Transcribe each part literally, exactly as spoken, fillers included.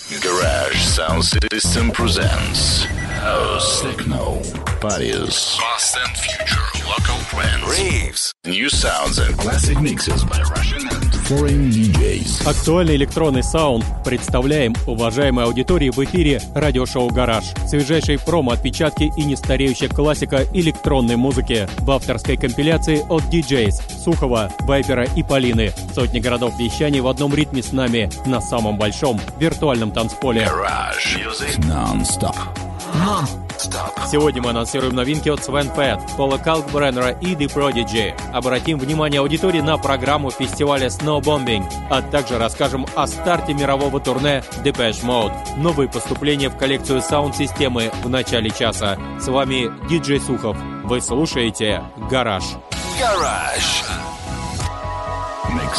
Garage Sound System presents House Techno, Parties, Past and Future, Local Trends, Raves, New Sounds and Classic Mixes by Russian and Foreign ди джейс. Актуальный электронный саунд представляем уважаемой аудитории в эфире радиошоу «Гараж». Свежайшие промо-отпечатки и нестареющая классика электронной музыки в авторской компиляции от ди джейс Сухова, Вайпера и Полины. Сотни городов вещания в одном ритме с нами на самом большом виртуальном танцполе. Garage Music Non-Stop. Non-Stop. Сегодня мы анонсируем новинки от Свен Пэт, Пола Калкбреннера и The Prodigy. Обратим внимание аудитории на программу фестиваля Snowbombing, а также расскажем о старте мирового турне Depeche Mode. Новые поступления в коллекцию саунд-системы в начале часа. С вами диджей Сухов. Вы слушаете «Гараж». Garage Mix.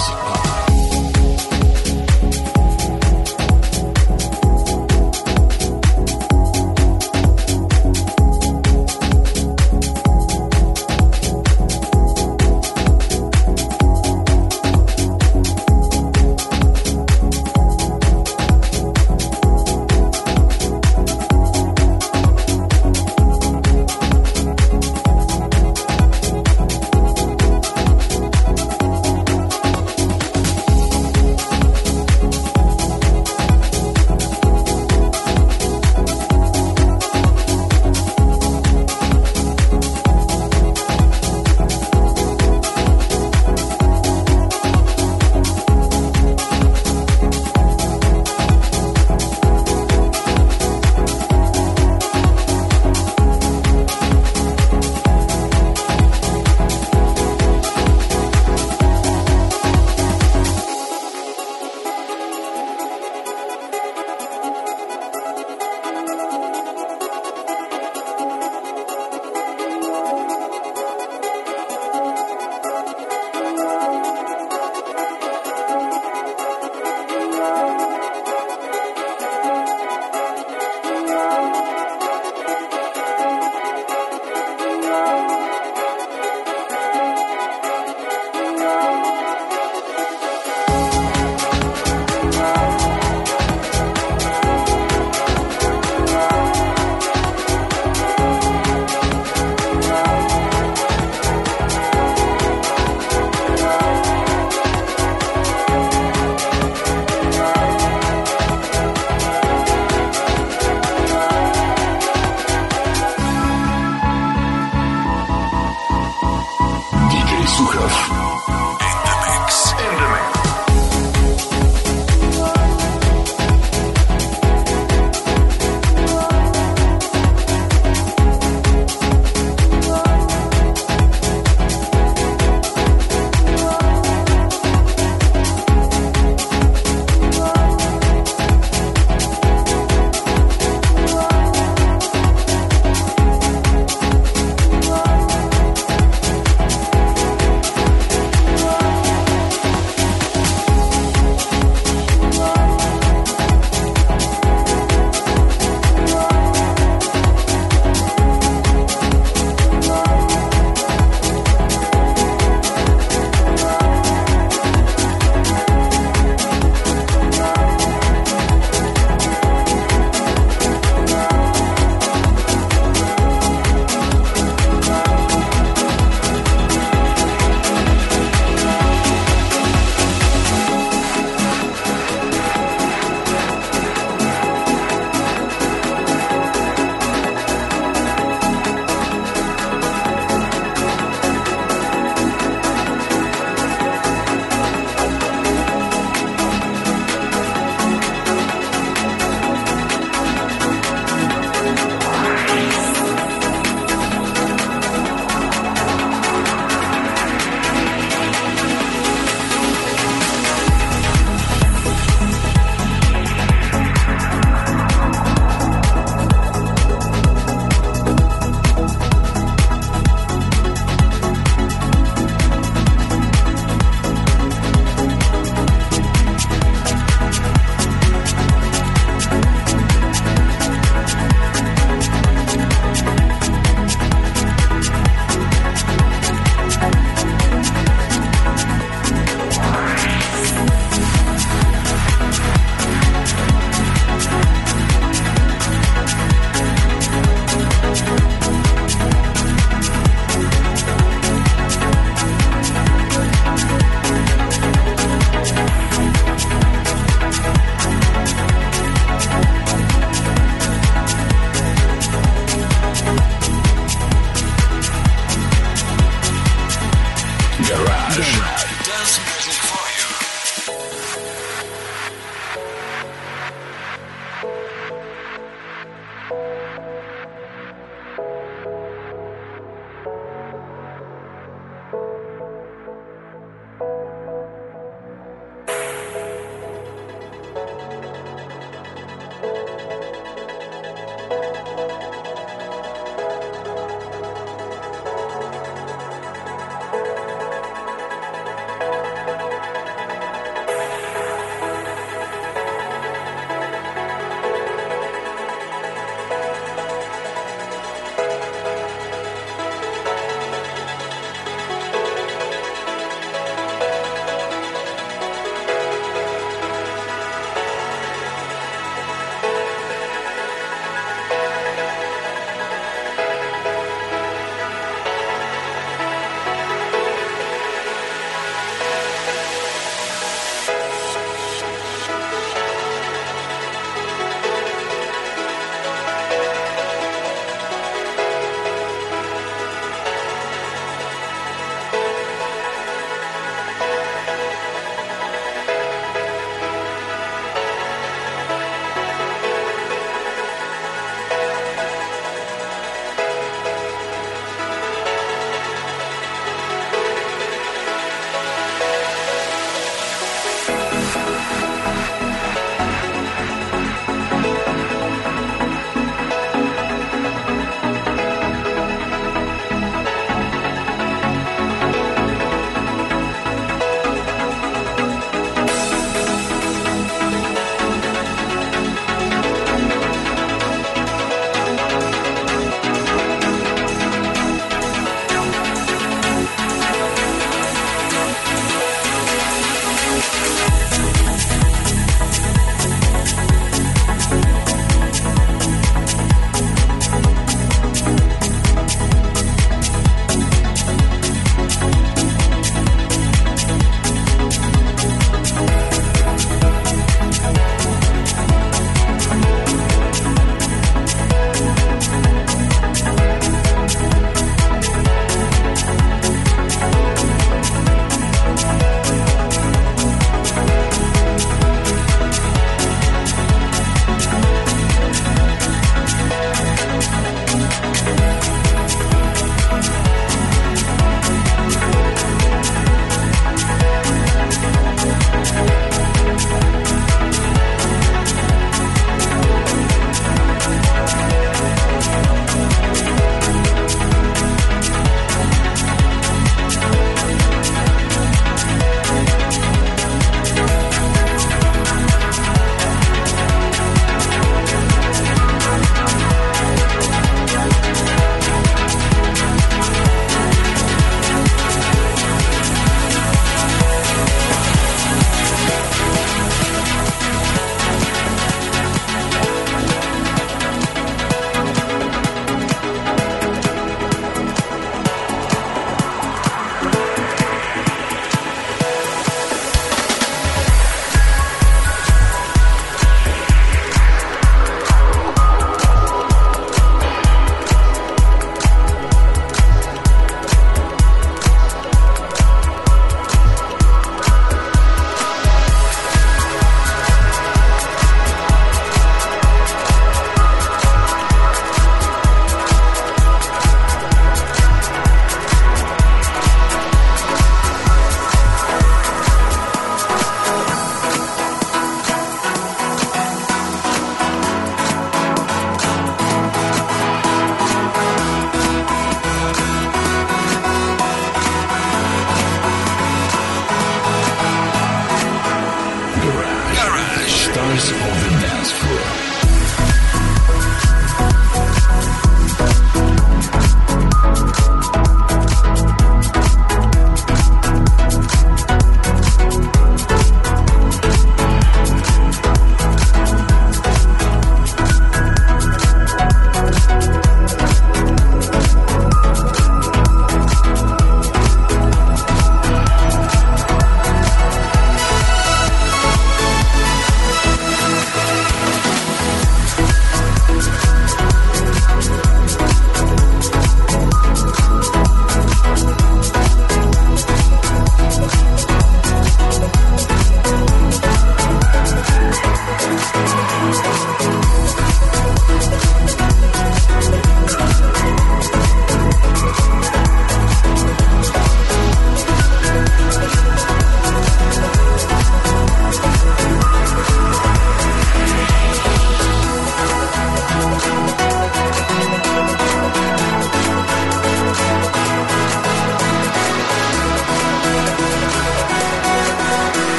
dance floor.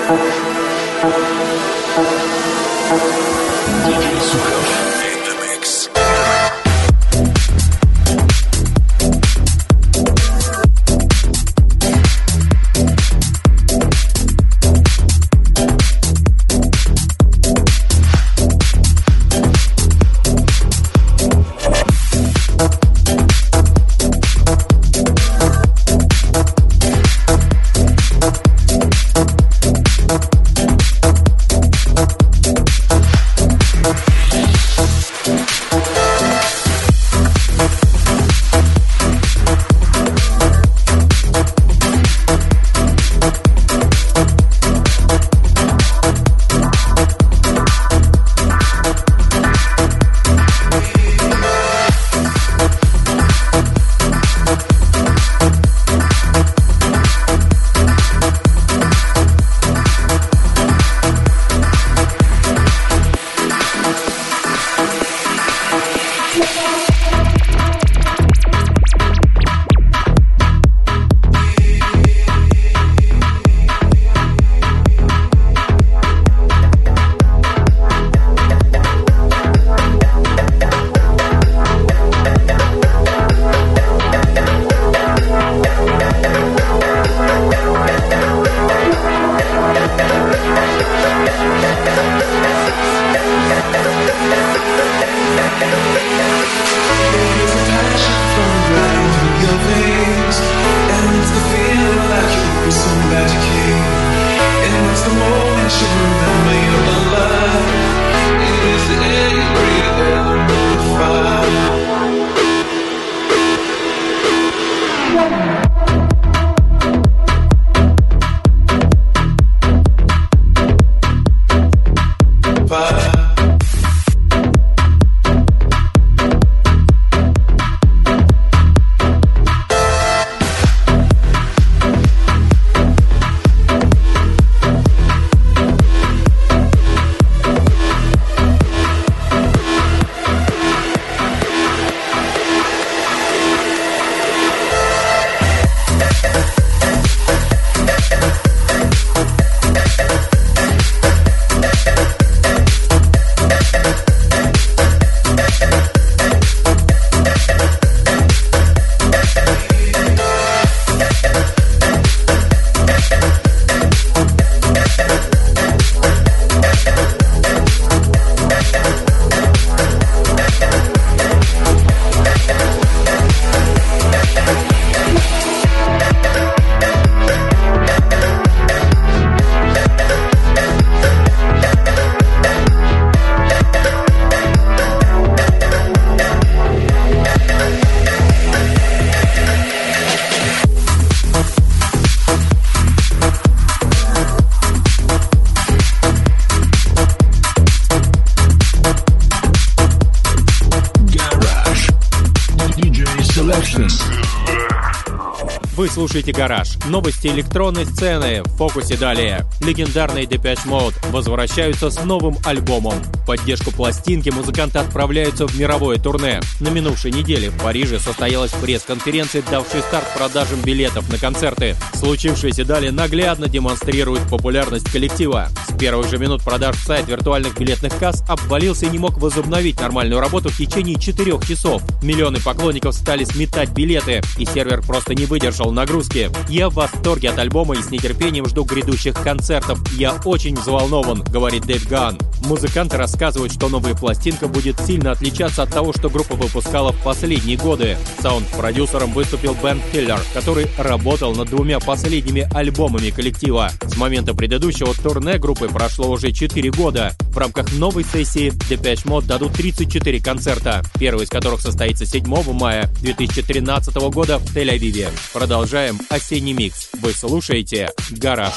Вы слушаете «Гараж». Новости электронной сцены. В фокусе далее. Легендарные Depeche Mode возвращаются с новым альбомом. В поддержку пластинки музыканты отправляются в мировое турне. На минувшей неделе в Париже состоялась пресс-конференция, давшая старт продажам билетов на концерты. Случившееся далее наглядно демонстрирует популярность коллектива. С первых же минут продаж сайт виртуальных билетных касс обвалился и не мог возобновить нормальную работу в течение четырех часов. Миллионы поклонников стали сметать билеты, и сервер просто не выдержал нагрузки. Я в восторге от альбома и с нетерпением жду грядущих концертов. Я очень взволнован, говорит Дэйв Ганн. Музыканты рассказывают, что новая пластинка будет сильно отличаться от того, что группа выпускала в последние годы. Саунд-продюсером выступил Бен Хиллер, который работал над двумя последними альбомами коллектива. С момента предыдущего турне группы прошло уже четыре года. В рамках новой сессии Depeche Mode дадут тридцать четыре концерта, первый из которых состоится седьмого мая две тысячи тринадцатого года в Тель-Авиве. Продолжаем осенний микс. Вы слушаете «Гараж».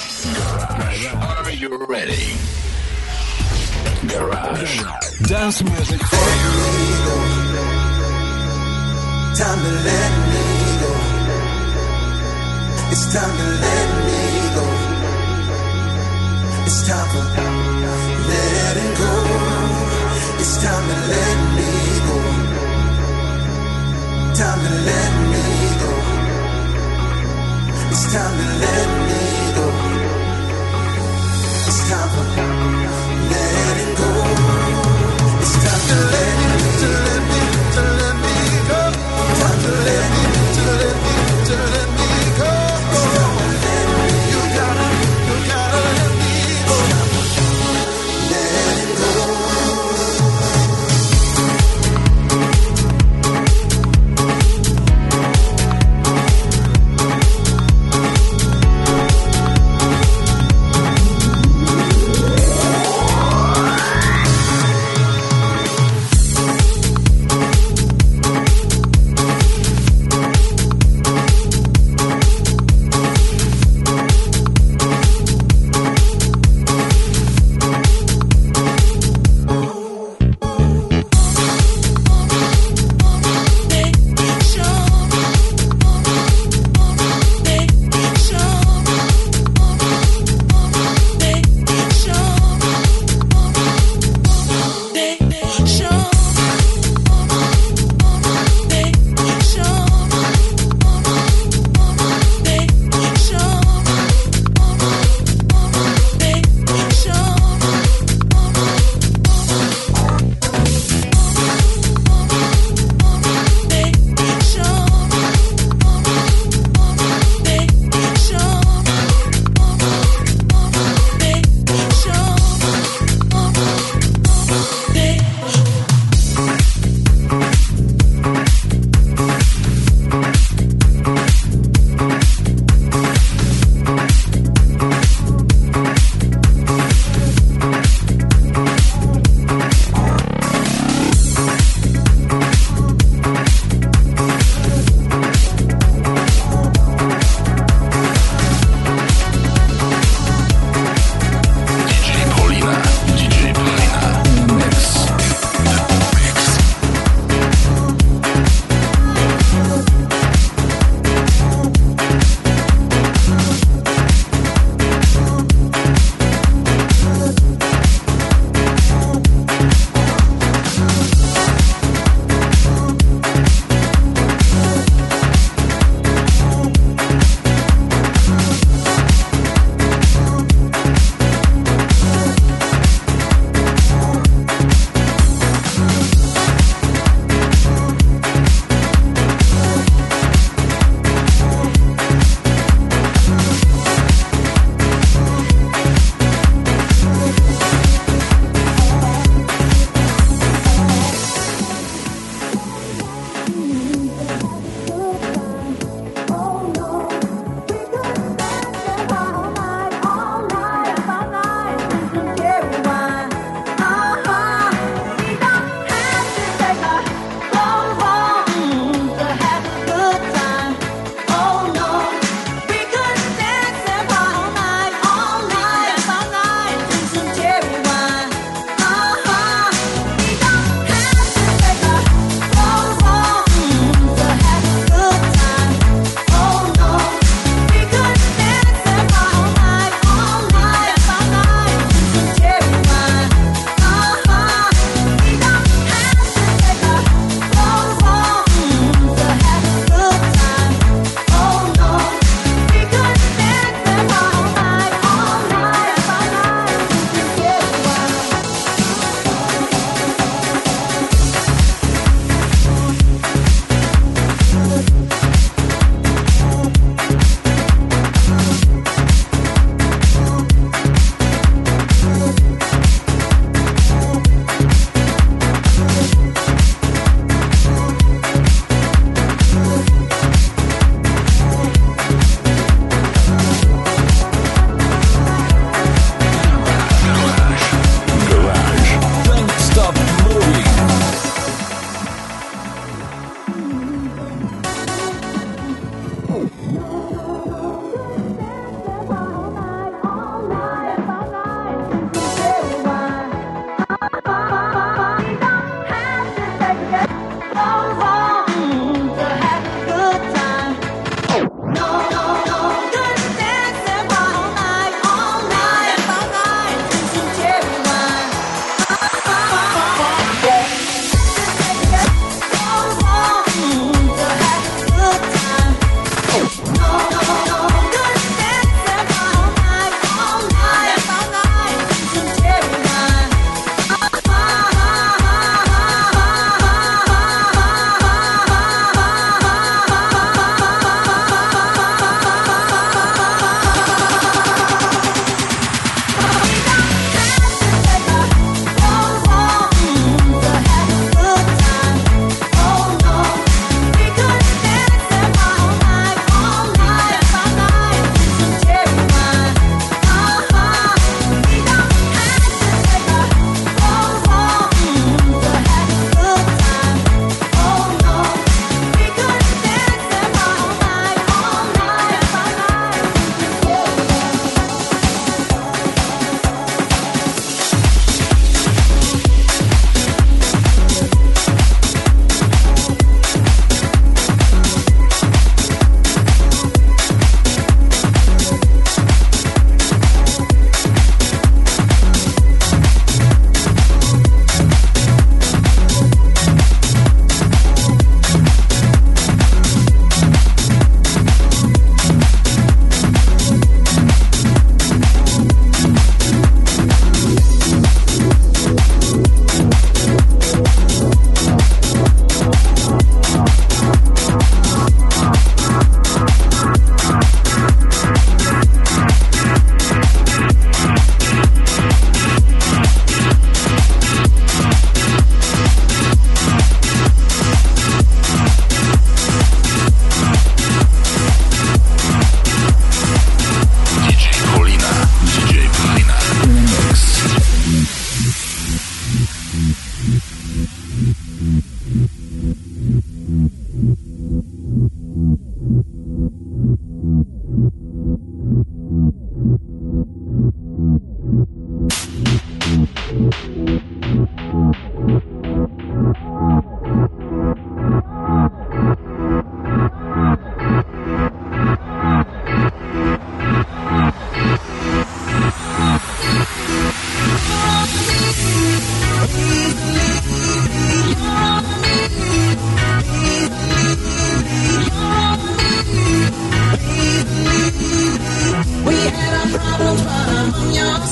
Garage. Dance music for you. Time to let me go. It's time to let me go. It's time for letting go. It's time to let me go. Time to let me go. It's time to let me go.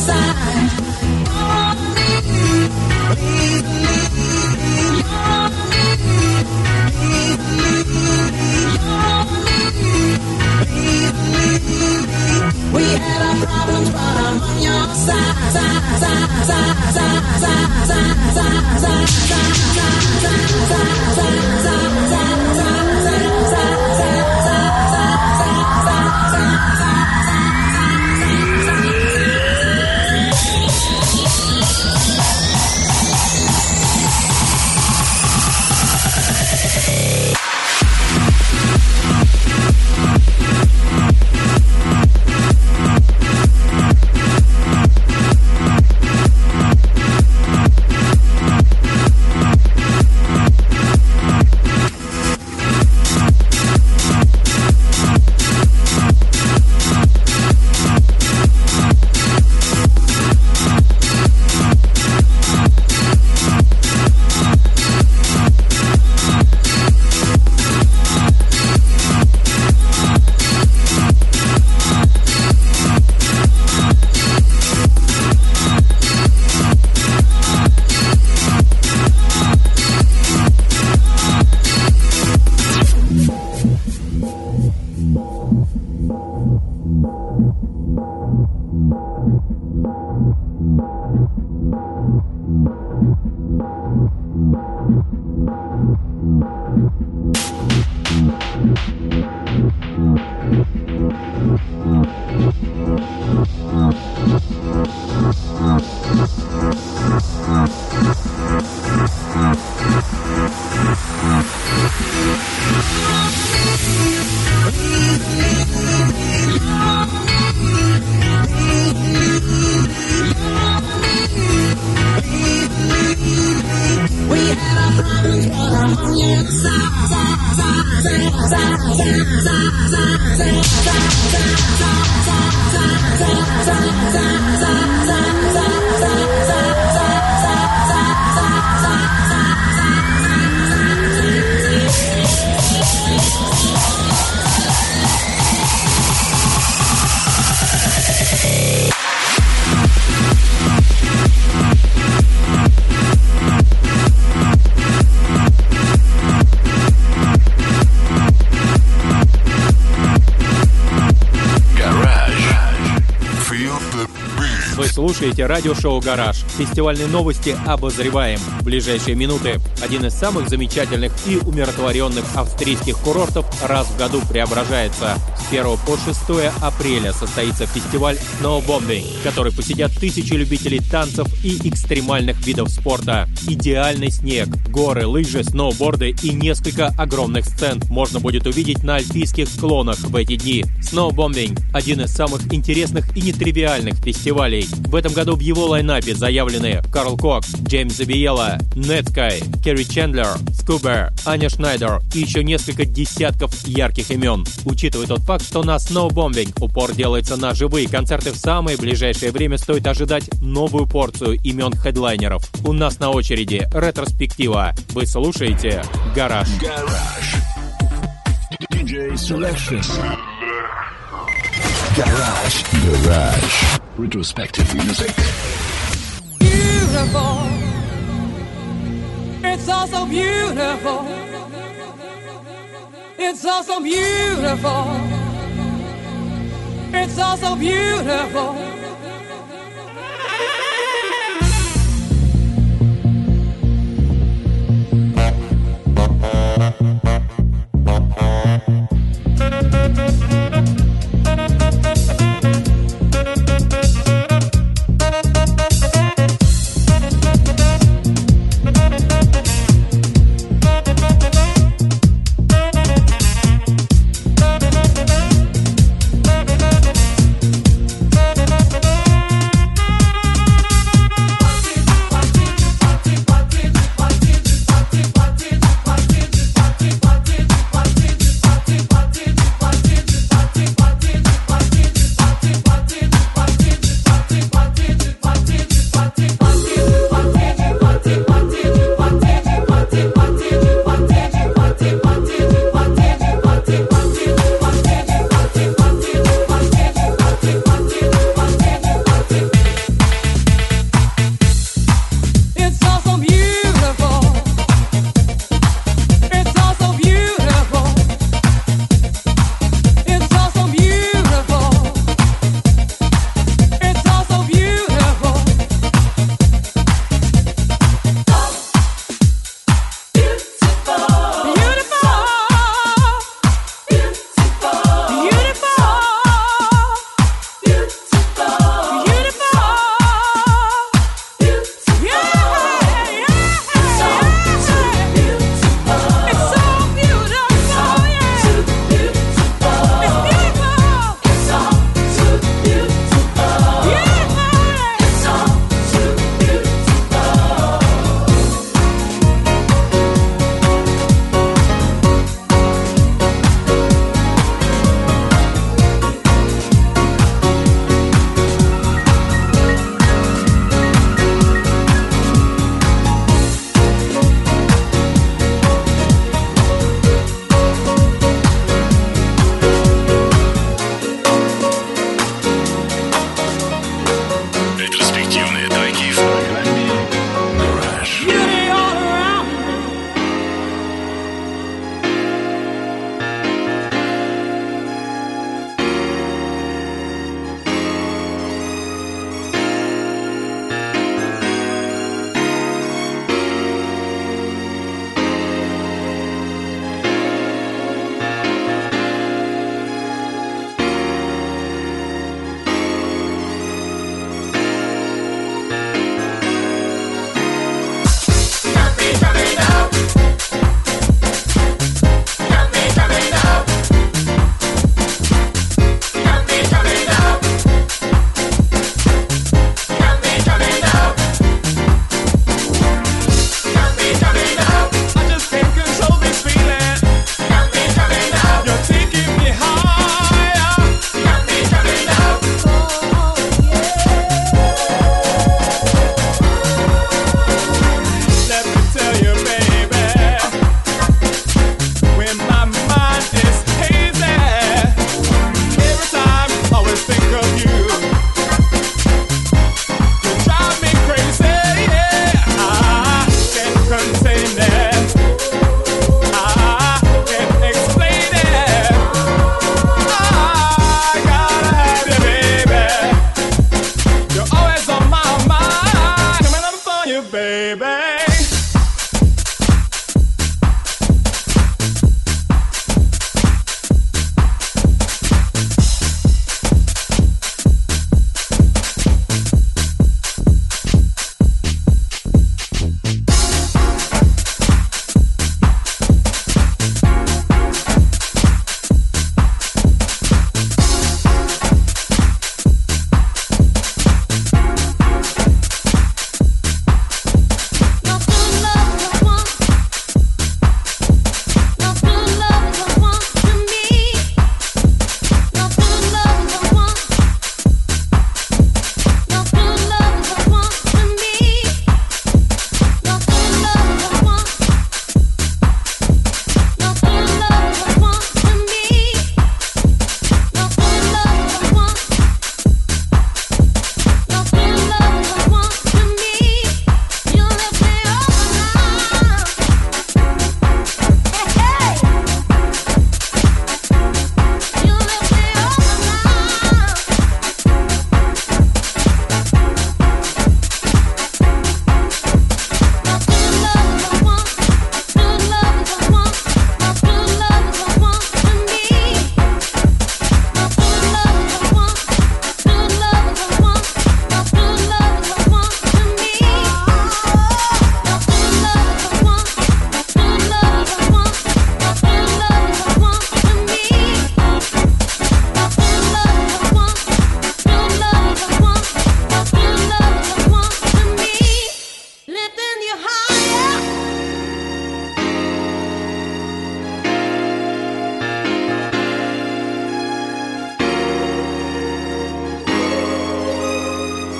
Слушаете радиошоу «Гараж». Фестивальные новости обозреваем. В ближайшие минуты. Один из самых замечательных и умиротворенных австрийских курортов раз в году преображается. С первого по шестое апреля состоится фестиваль Snowbombing, который посетят тысячи любителей танцев и экстремальных видов спорта. Идеальный снег, горы, лыжи, сноуборды и несколько огромных сцен можно будет увидеть на альпийских склонах в эти дни. Snowbombing – один из самых интересных и нетривиальных фестивалей. В этом году в его лайнапе заявлены Карл Кокс, Джеймс Забиела, Нетскай, Керри Чендлер, Скубер, Аня Шнайдер и еще несколько десятков ярких имен. Учитывая тот факт, что на Snowbombing упор делается на живые концерты, в самое ближайшее время стоит ожидать новую порцию имен хедлайнеров. У нас на очереди ретроспектива. Вы слушаете «Гараж». Гараж. диджей Selection. Garage. Garage. Retrospective music. Beautiful. It's all so beautiful. It's all so beautiful. It's all so beautiful.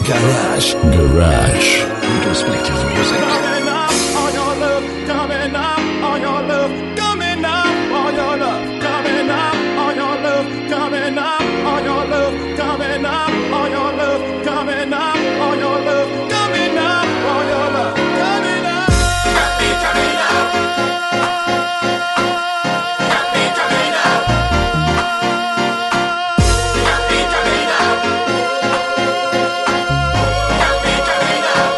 Garage. Garage. Retrospective music. Coming up on your love, coming up on your love, coming up on your love, coming up on your love, coming up on your love, coming up on your love, coming up on your love, coming up on your love, coming up. Got me coming up. Got me coming up. Got me coming up. Got me coming up.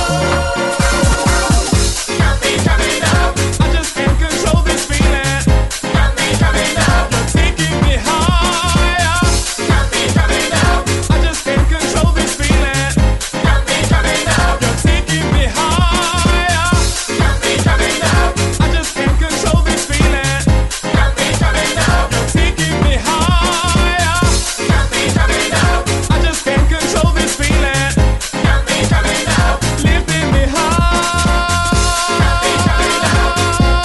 Got me coming up. I just can't control this feeling. Got me coming up. You're taking me higher. Got me coming up. I just can't control this feeling. Got me coming up. You're taking me higher. Got me coming up. I just can't control this feeling. Got me coming up. You're taking me higher. Got me coming up. I just can't control this feeling. Got me coming up. Lifting me high. Got me coming up.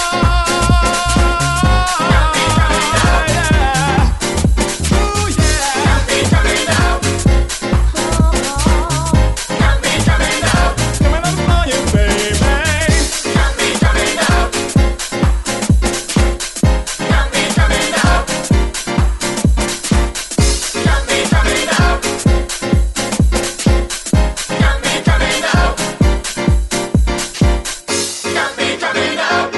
Got me coming up. Yeah. Ooh yeah. Got me coming up. Got me coming up. Coming up on you, baby. Got me coming up. Got me coming up. Got me coming up. Got me coming up. Got me coming up.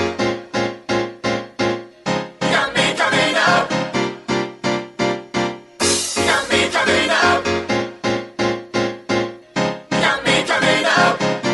Got me coming up. Got me coming up. Got me coming up.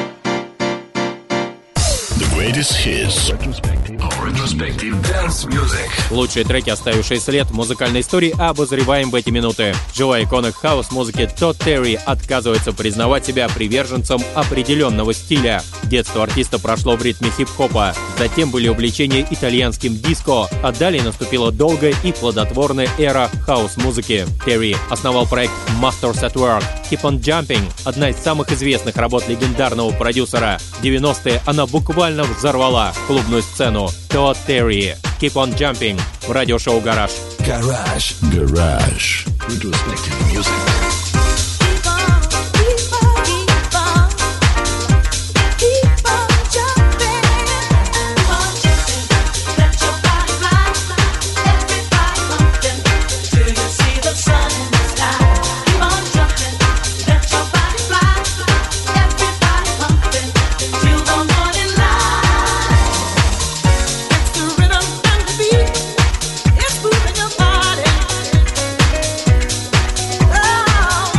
The greatest hits. Retrospective dance music. Лучшие треки, оставившие след в музыкальной истории, обозреваем в эти минуты. Живая икона хаус-музыки Тодд Терри отказывается признавать себя приверженцем определенного стиля. Детство артиста прошло в ритме хип-хопа, затем были увлечения итальянским диско, а далее наступила долгая и плодотворная эра хаус-музыки. Терри основал проект Masters at Work. Keep on Jumping — одна из самых известных работ легендарного продюсера. В девяностые она буквально взорвала клубную сцену. Тодд Терри, Keep on Jumping в радиошоу «Гараж». Garage. Garage. Retrospective music. Keep on, keep on, keep on, keep on jumping, keep on jumping, let your body fly, everybody pumping till you see the sun in the sky. Keep on jumping, let your body fly, everybody pumping till the morning light. It's the rhythm and the beat, it's moving your body. Oh.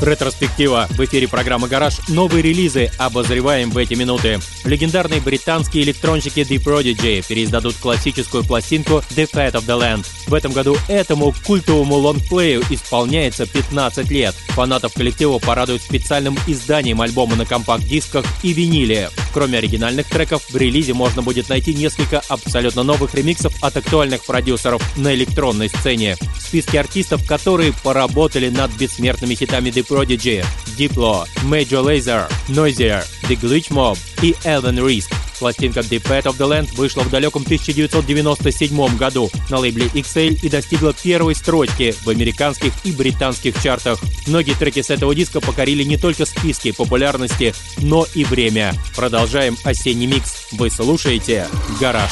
Ретроспектива. В эфире программы «Гараж». Новые релизы обозреваем в эти минуты. Легендарные британские электронщики The Prodigy переиздадут классическую пластинку The Fate of the Land. В этом году этому культовому лонгплею исполняется пятнадцать лет. Фанатов коллектива порадуют специальным изданием альбома на компакт-дисках и виниле. Кроме оригинальных треков, в релизе можно будет найти несколько абсолютно новых ремиксов от актуальных продюсеров на электронной сцене. В списке артистов, которые поработали над бессмертными хитами The Prodigy, Diplo, Major Lazer, Noisier, The Glitch Mob и Elven Risk. Пластинка The Fate of the Land вышла в далеком тысяча девятьсот девяносто седьмом году на лейбле икс эль и достигла первой строчки в американских и британских чартах. Многие треки с этого диска покорили не только списки популярности, но и время. Продолжаем осенний микс. Вы слушаете «Гараж».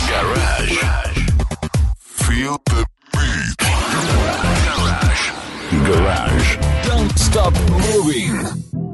Feel the beat. Garage. Garage. Don't stop moving.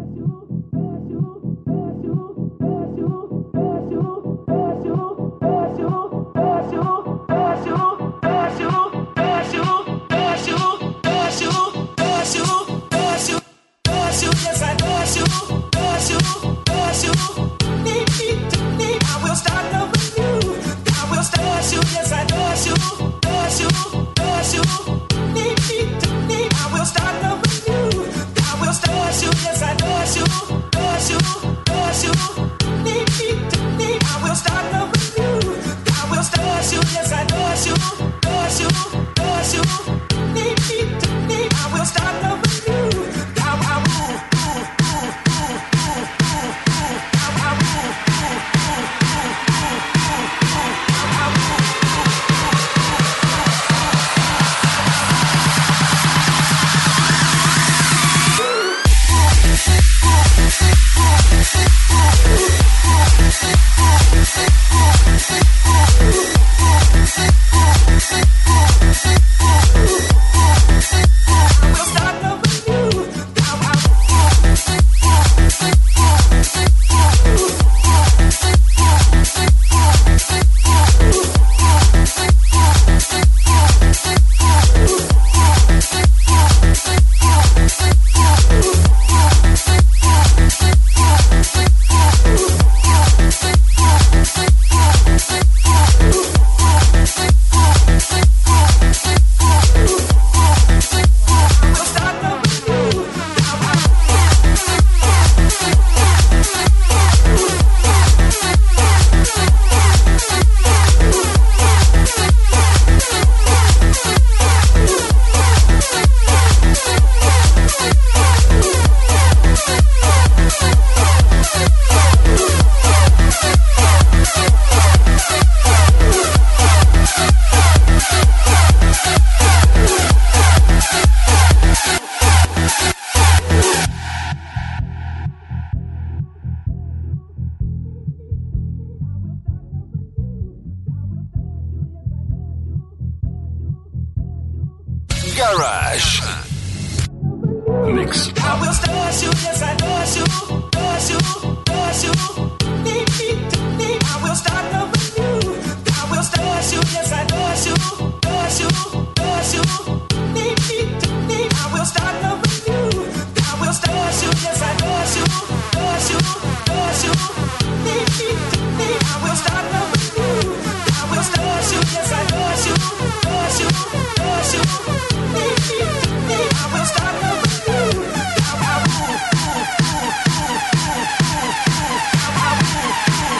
Garage Mix. I will start you, yes I know you, start you, start you. Need me, need. I will start loving you. I will start you, yes I know you, start you, start you. Need me, need. I will start loving you. I will start you, yes I know you, start you, start you. Need me, need. I will start loving you. I will start you, yes I know you, start you, start you. Need me, need. I will start loving you.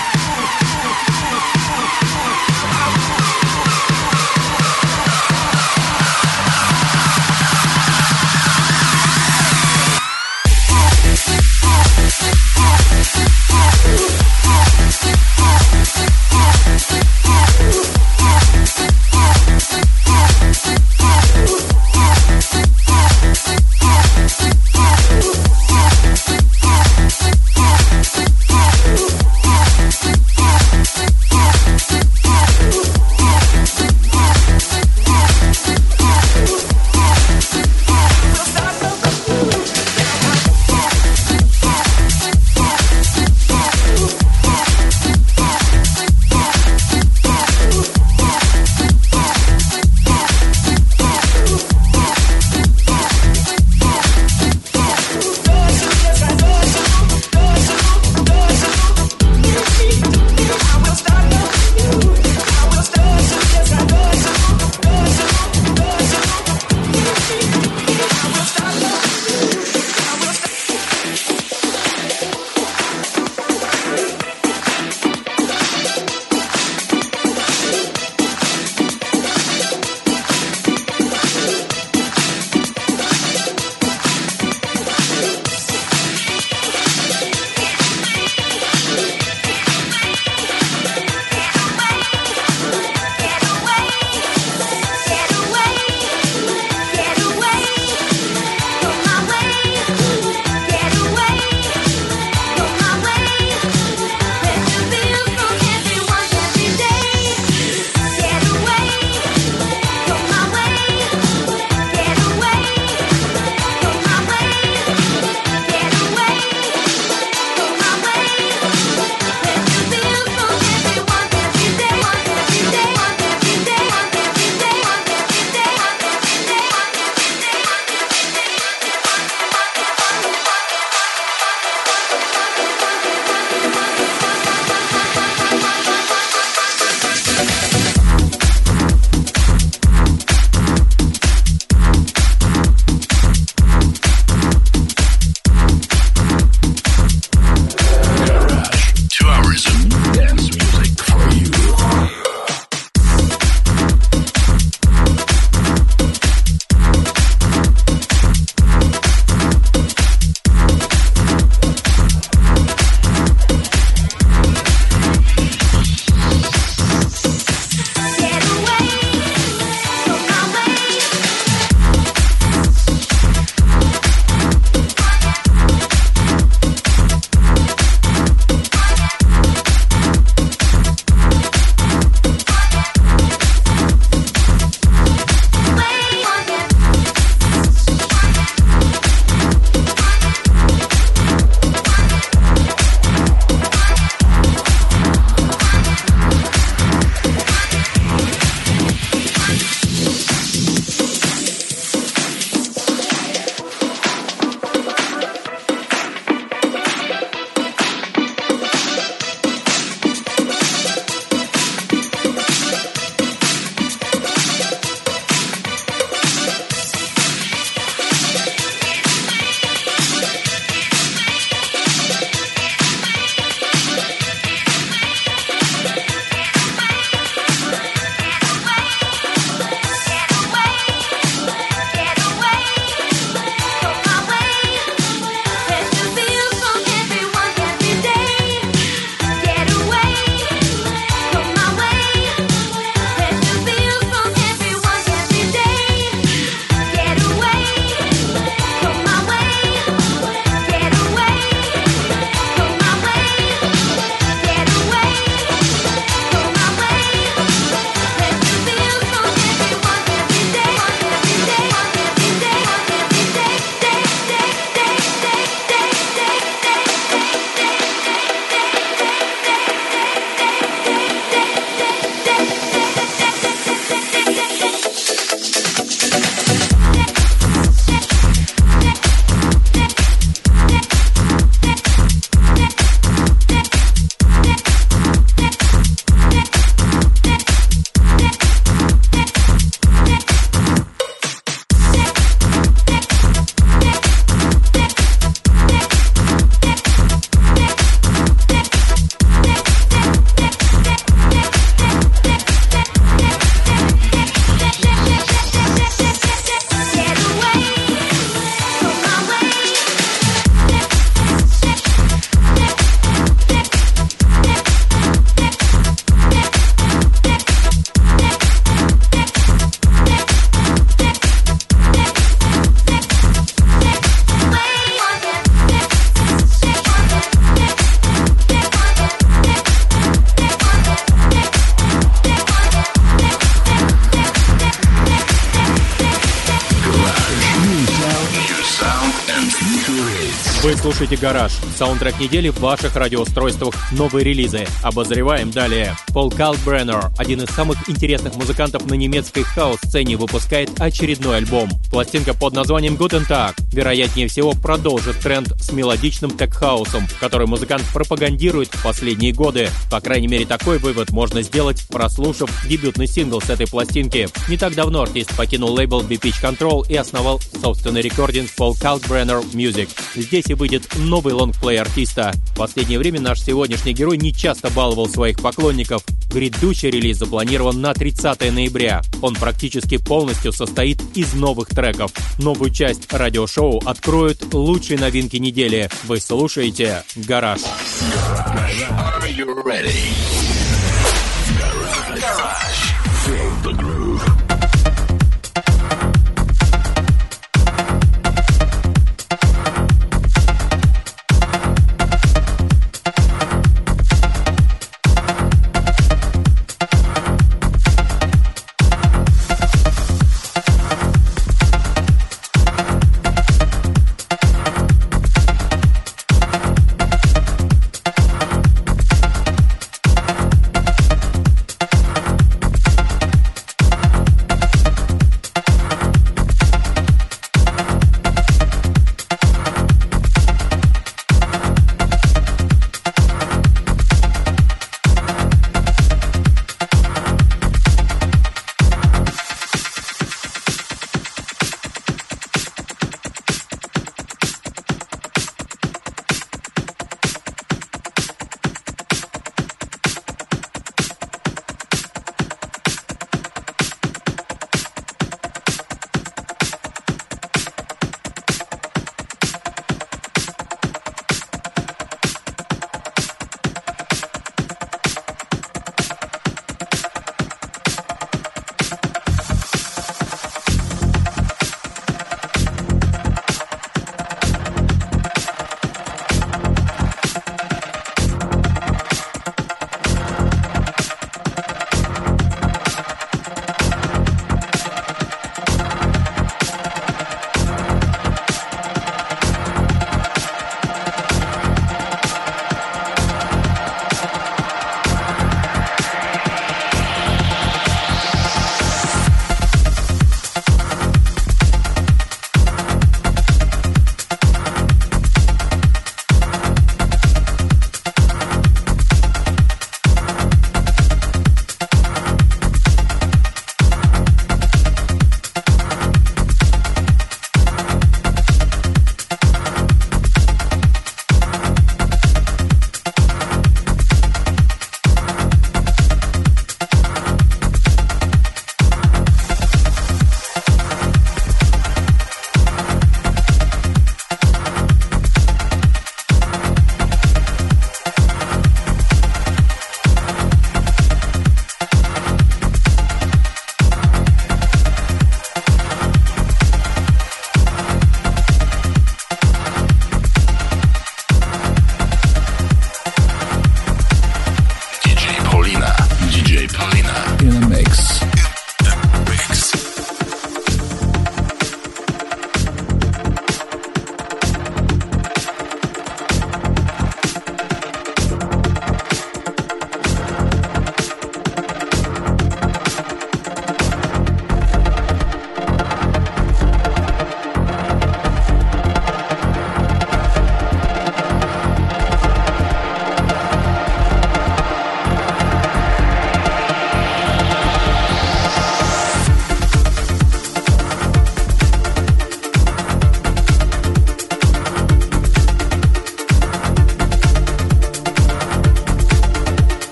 слушаете «Гараж». Саундтрек недели в ваших радиоустройствах. Новые релизы. Обозреваем далее. Пол Калкбреннер, один из самых интересных музыкантов на немецкой хаус-сцене, выпускает очередной альбом. Пластинка под названием Guten Tag, вероятнее всего, продолжит тренд с мелодичным тек-хаусом, который музыкант пропагандирует в последние годы. По крайней мере, такой вывод можно сделать, прослушав дебютный сингл с этой пластинки. Не так давно артист покинул лейбл би Pitch Control и основал собственный рекординг Пол Калкбреннер Music. Здесь и выйдет новый лонгплей артиста. В последнее время наш сегодняшний герой не часто баловал своих поклонников. Грядущий релиз запланирован на тридцатое ноября. Он практически полностью состоит из новых треков. Новую часть радиошоу откроют лучшие новинки недели. Вы слушаете «Гараж». Are you ready? Garage. Garage. Feel the groove.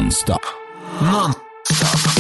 Non-stop. Non-stop.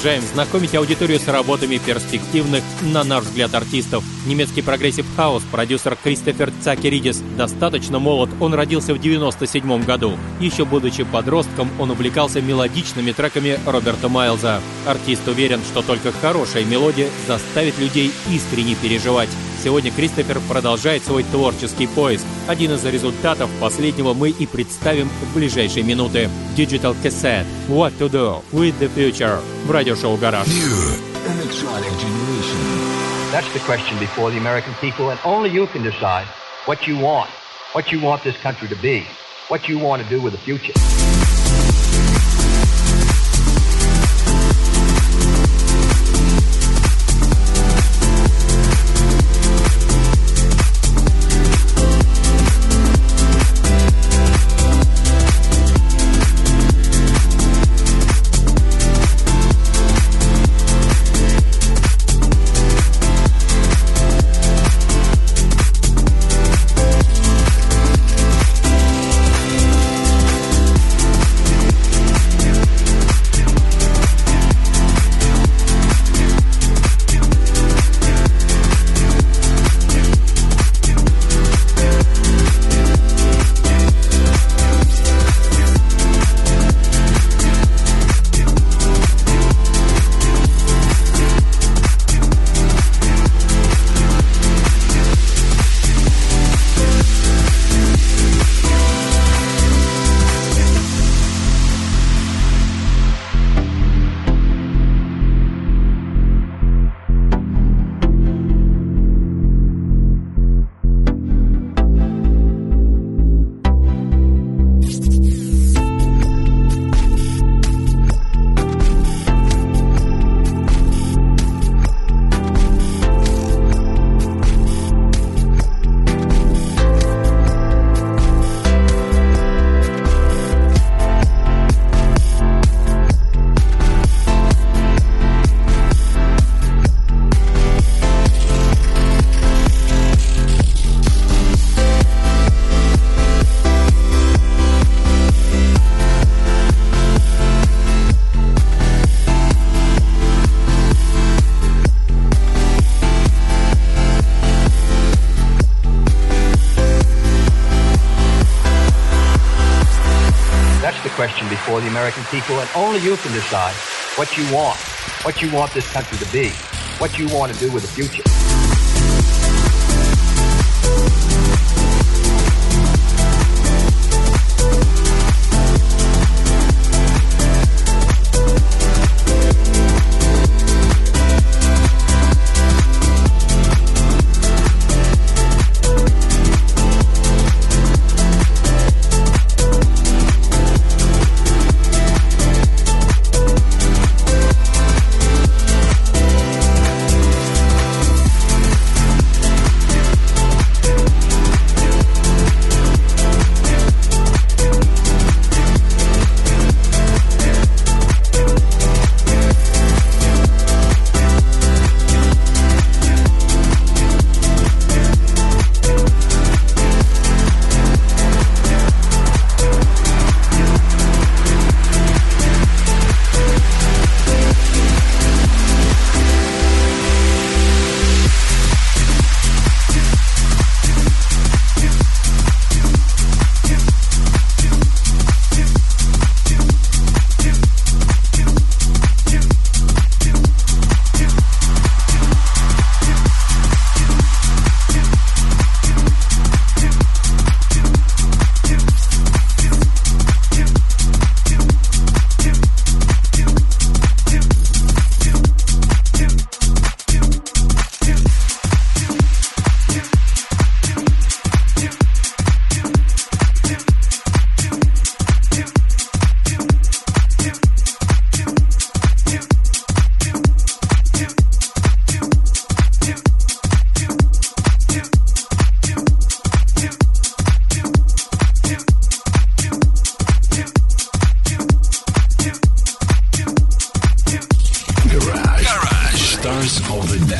продолжаем знакомить аудиторию с работами перспективных, на наш взгляд, артистов. Немецкий прогрессив-хаус продюсер Кристофер Цакеридис достаточно молод, он родился в девяносто седьмом году. Еще будучи подростком, он увлекался мелодичными треками Роберта Майлза. Артист уверен, что только хорошая мелодия заставит людей искренне переживать. Сегодня Кристофер продолжает свой творческий поиск. Один из результатов последнего мы и представим в ближайшие минуты. Digital Cassette. What to do with the future. В радиошоу «Гараж». That's the question before the American people, and only you can decide what you want, what you want this country to be, what you want to do with the future. Question before the American people, and only you can decide what you want, what you want this country to be, what you want to do with the future.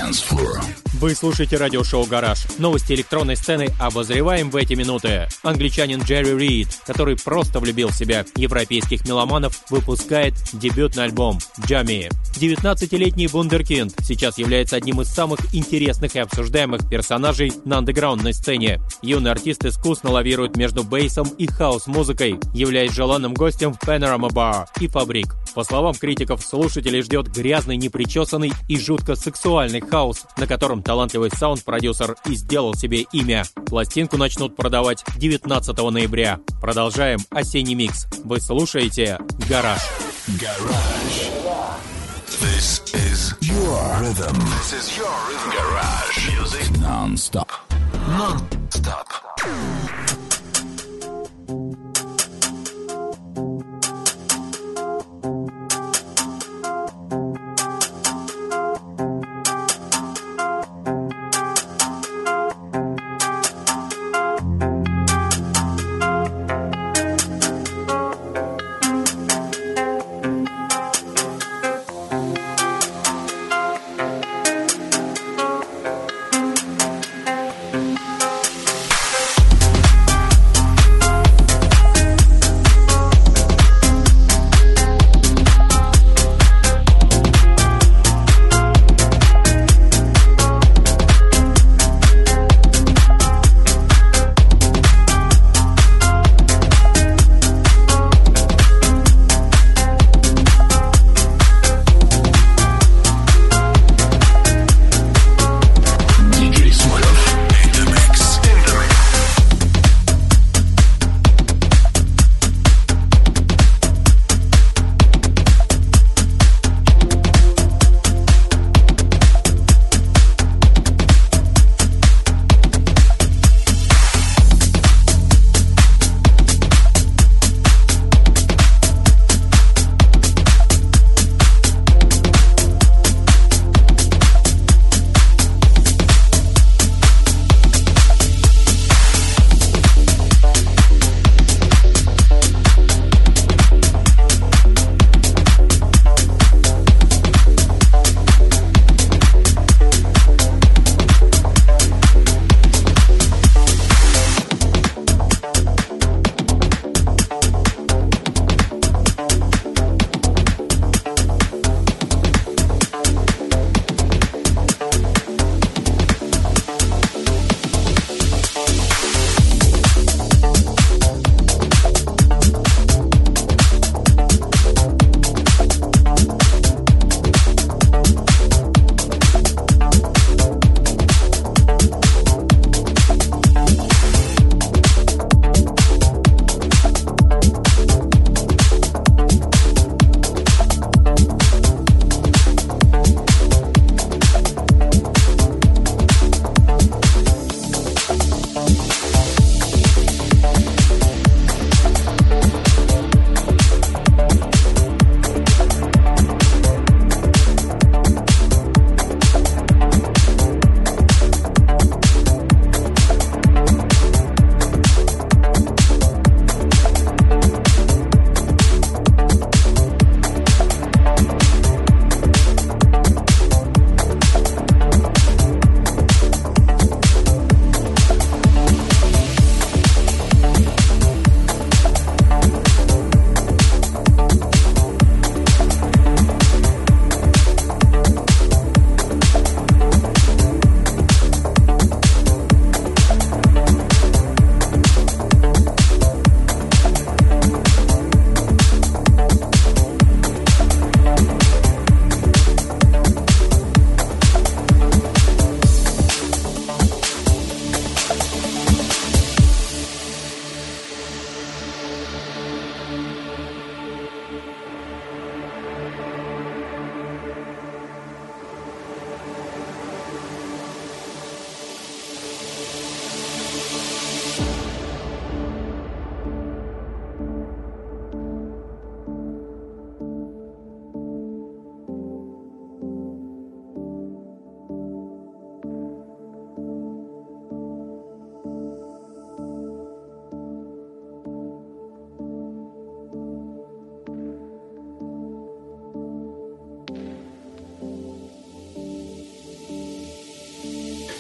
dance floor. Вы слушаете радиошоу «Гараж». Новости электронной сцены обозреваем в эти минуты. Англичанин Джерри Рид, который просто влюбил в себя европейских меломанов, выпускает дебютный альбом «Jammy». девятнадцатилетний вундеркинд сейчас является одним из самых интересных и обсуждаемых персонажей на андеграундной сцене. Юный артист искусно лавирует между бейсом и хаус-музыкой, являясь желанным гостем в Panorama Bar и Фабрик. По словам критиков, слушателей ждет грязный, непричесанный и жутко сексуальный хаус, на котором талантливый саунд-продюсер и сделал себе имя. Пластинку начнут продавать девятнадцатого ноября. Продолжаем осенний микс. Вы слушаете «Гараж». Garage. This is your rhythm. This is your rhythm. Garage music non-stop. Non-stop.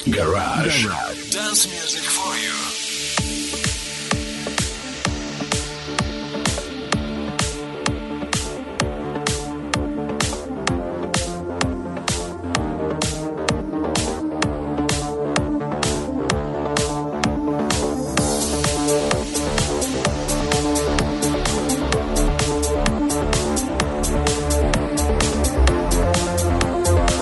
Garage. Dance music for you.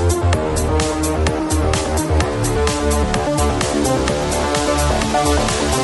Thank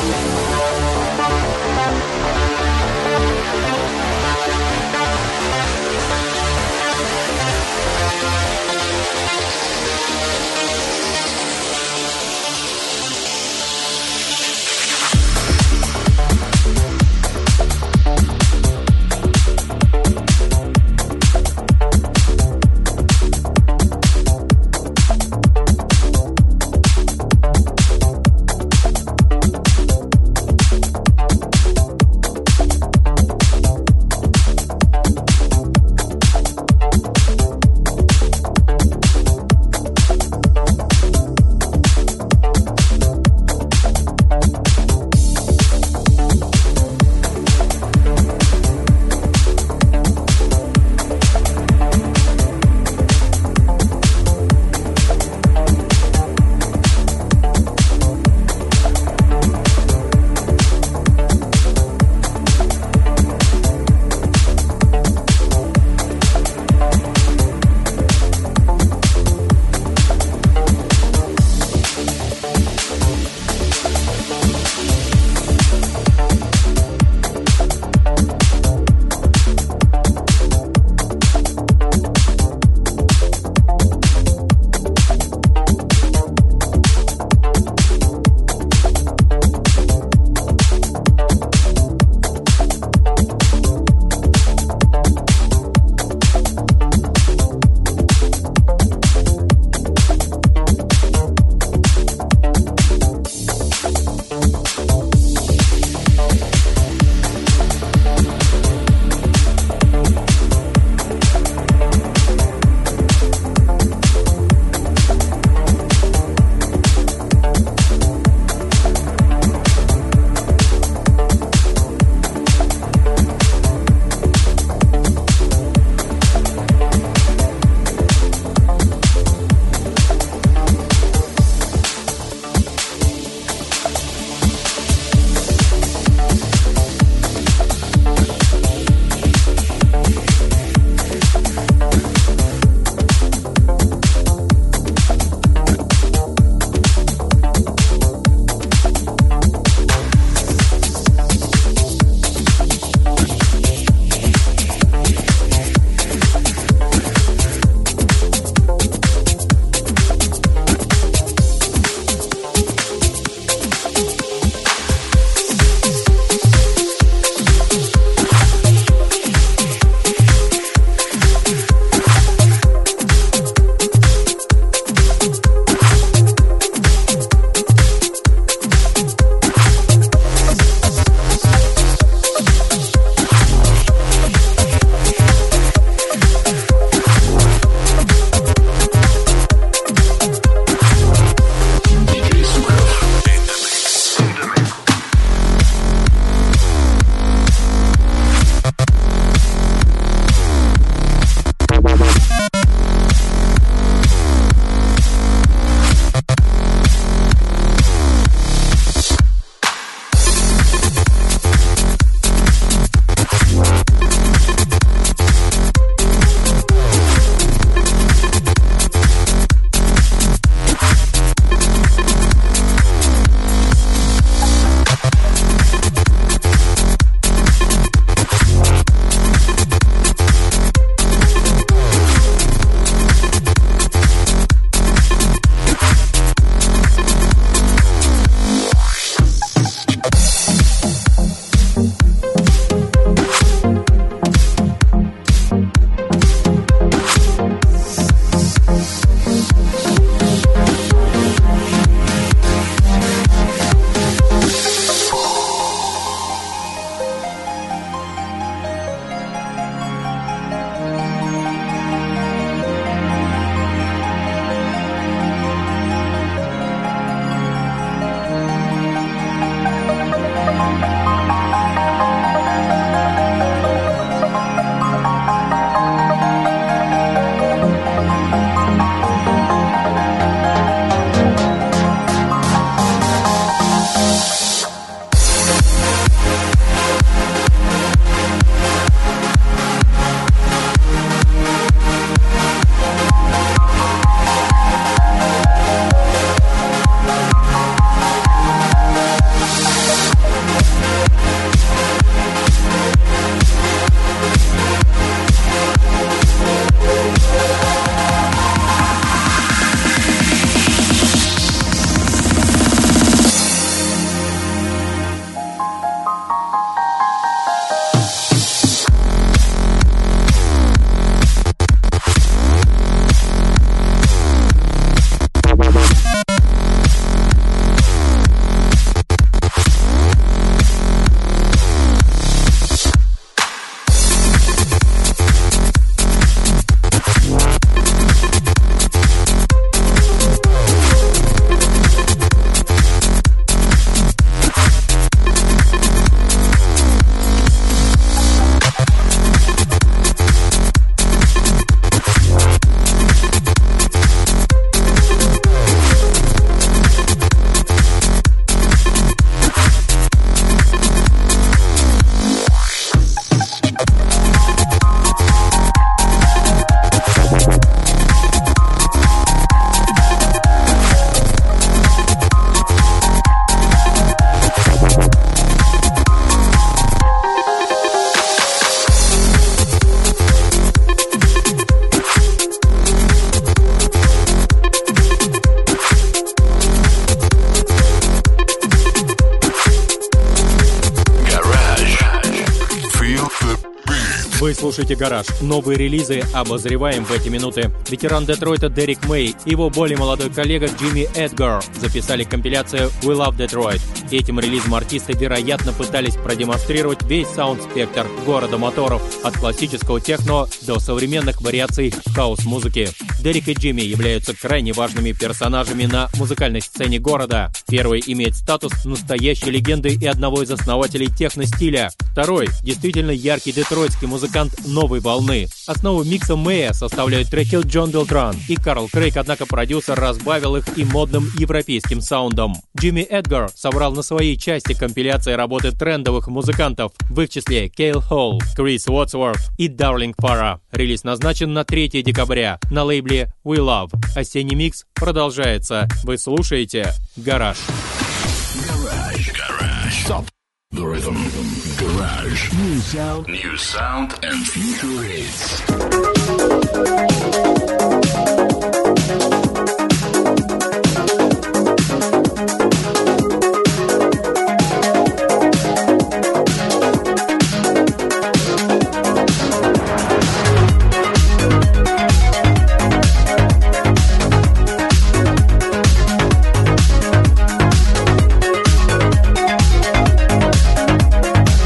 Вы слушаете «Гараж». Новые релизы обозреваем в эти минуты. Ветеран Детройта Дерек Мэй и его более молодой коллега Джимми Эдгар записали компиляцию «We Love Detroit». Этим релизом артисты, вероятно, пытались продемонстрировать весь саунд-спектр города моторов, от классического техно до современных вариаций хаус-музыки. Дерек и Джимми являются крайне важными персонажами на музыкальной сцене города. Первый имеет статус настоящей легенды и одного из основателей техно-стиля. Второй — действительно яркий детройтский музыкант новой волны. Основу микса Мэя составляют треки Джон Белтран и Карл Крейг, однако продюсер разбавил их и модным европейским саундом. Джимми Эдгар собрал на своей части компиляции работы трендовых музыкантов, в их числе Кейл Холл, Крис Уотсворт и Дарлинг Фара. Релиз назначен на третьего декабря на лейбле We Love. Осенний микс продолжается. Вы слушаете «Гараж». Garage. Garage. Stop the rhythm. Garage. New sound. New sound and future hits.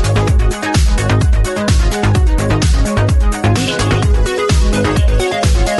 Thank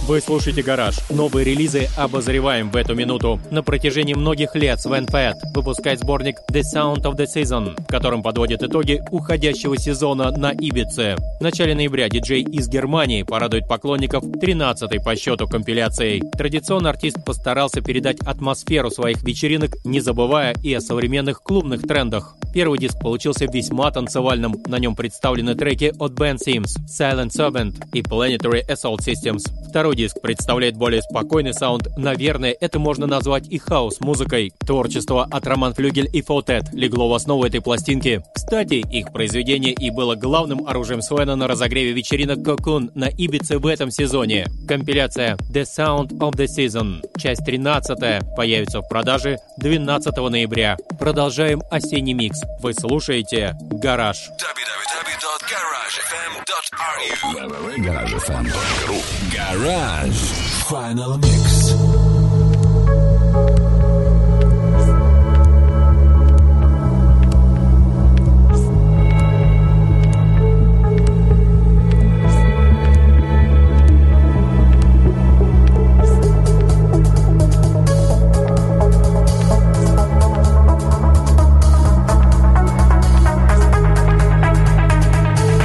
Вы слушаете «Гараж». Новые релизы обозреваем в эту минуту. На протяжении многих лет Свен Пэт выпускает сборник «The Sound of the Season», в котором подводит итоги уходящего сезона на Ибице. В начале ноября диджей из Германии порадует поклонников тринадцатой по счету компиляцией. Традиционно артист постарался передать атмосферу своих вечеринок, не забывая и о современных клубных трендах. Первый диск получился весьма танцевальным. На нем представлены треки от Ben Sims, Silent Servant и Planetary Assault Systems. Второй диск представляет более спокойный саунд. Наверное, это можно назвать и хаос-музыкой. Творчество от Роман Флюгель и Фаутет легло в основу этой пластинки. Кстати, их произведение и было главным оружием Свена на разогреве вечеринок Cocoon на Ибице в этом сезоне. Компиляция The Sound of the Season, часть тринадцатая, появится в продаже двенадцатого ноября. Продолжаем осенний микс. Вы слушаете «Гараж». дабл ю дабл ю дабл ю точка гараж эф эм точка ру дабл ю дабл ю дабл ю точка гараж эф эм точка ру Гараж Final Mix.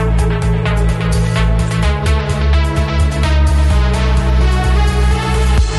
Thank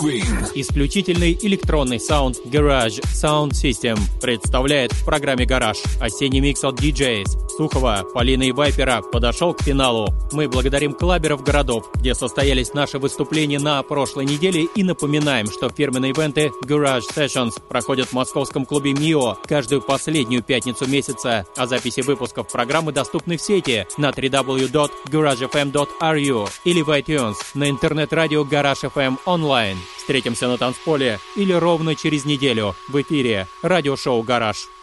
Green. Исключительный электронный саунд Garage Sound System представляет в программе «Гараж» осенний микс от ди джей Сухова, Полины и Вайпера подошел к финалу. Мы благодарим клаберов городов, где состоялись наши выступления на прошлой неделе, и напоминаем, что фирменные ивенты Garage Sessions проходят в московском клубе МИО каждую последнюю пятницу месяца, а записи выпусков программы доступны в сети на дабл ю дабл ю дабл ю точка гараж эф эм точка ру или в iTunes на интернет-радио Garage эф эм онлайн. Встретимся на танцполе или ровно через неделю в эфире радиошоу «Гараж».